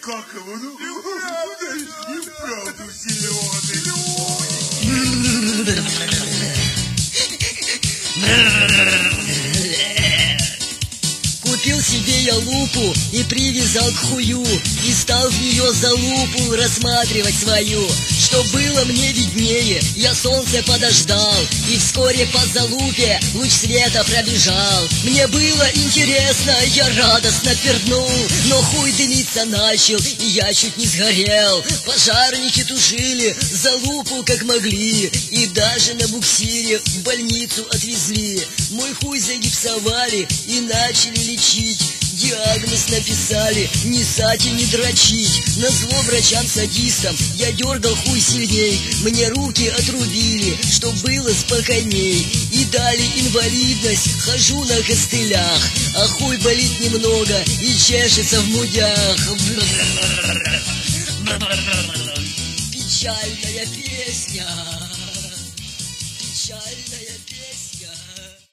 как его, ну? И вправду зеленый. Купил себе я лупу и привязал к хую, и стал в нее за лупу рассматривать свою. Что было мне виднее, я солнце подождал, и вскоре по залупе луч света пробежал. Мне было интересно, я радостно перднул, но хуй дымиться начал, и я чуть не сгорел. Пожарники тушили залупу как могли, и даже на буксире в больницу отвезли. Мой хуй загипсовали и начали лечить. Диагноз написали: не ссать и не дрочить. Назло врачам-садистам я дергал хуй сильней. Мне руки отрубили, чтоб было спокойней, и дали инвалидность, хожу на костылях. А хуй болит немного и чешется в мудях. Печальная песня, печальная песня.